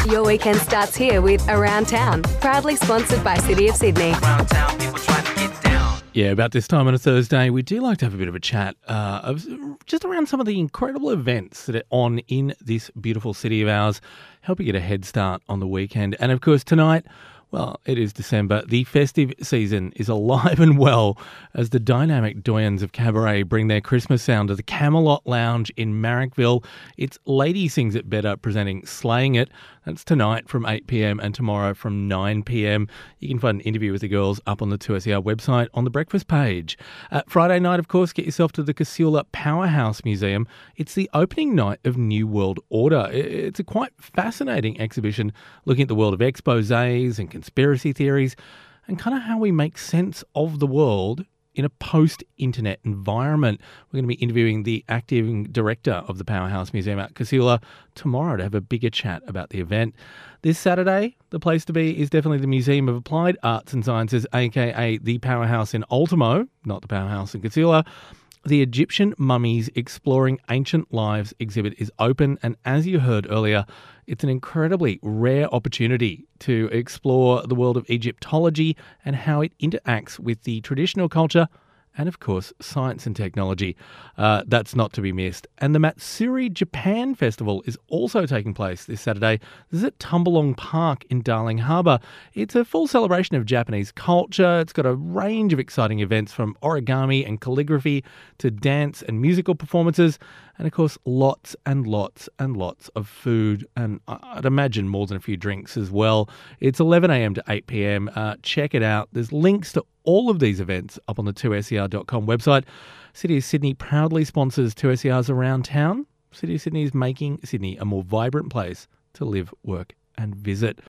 Your weekend starts here with Around Town, proudly sponsored by City of Sydney. Around town, people trying to get down. Yeah, about this time on a Thursday, we do like to have a bit of a chat of just around some of the incredible events that are on in this beautiful city of ours, help you get a head start on the weekend. And of course, tonight, well, it is December. The festive season is alive and well as the dynamic doyens of cabaret bring their Christmas sound to the Camelot Lounge in Marrickville. It's Lady Sings It Better presenting Slaying It. That's tonight from 8 p.m. and tomorrow from 9 p.m. You can find an interview with the girls up on the 2SER website on the breakfast page. Friday night, of course, get yourself to the Casula Powerhouse Museum. It's the opening night of New World Order. It's a quite fascinating exhibition looking at the world of exposés and conspiracy theories and kind of how we make sense of the world in a post-internet environment. We're going to be interviewing the acting director of the Powerhouse Museum at Casula tomorrow to have a bigger chat about the event. This Saturday, the place to be is definitely the Museum of Applied Arts and Sciences, aka the Powerhouse in Ultimo, not the Powerhouse in Casula. The Egyptian Mummies Exploring Ancient Lives exhibit is open, and as you heard earlier, it's an incredibly rare opportunity to explore the world of Egyptology and how it interacts with the traditional culture and, of course, science and technology. That's not to be missed. And the Matsuri Japan Festival is also taking place this Saturday. This is at Tumbalong Park in Darling Harbour. It's a full celebration of Japanese culture. It's got a range of exciting events from origami and calligraphy to dance and musical performances. And, of course, lots and lots and lots of food and I'd imagine more than a few drinks as well. It's 11 a.m. to 8 p.m. Check it out. There's links to all of these events up on the 2ser.com website. City of Sydney proudly sponsors 2SER's Around Town. City of Sydney is making Sydney a more vibrant place to live, work and visit.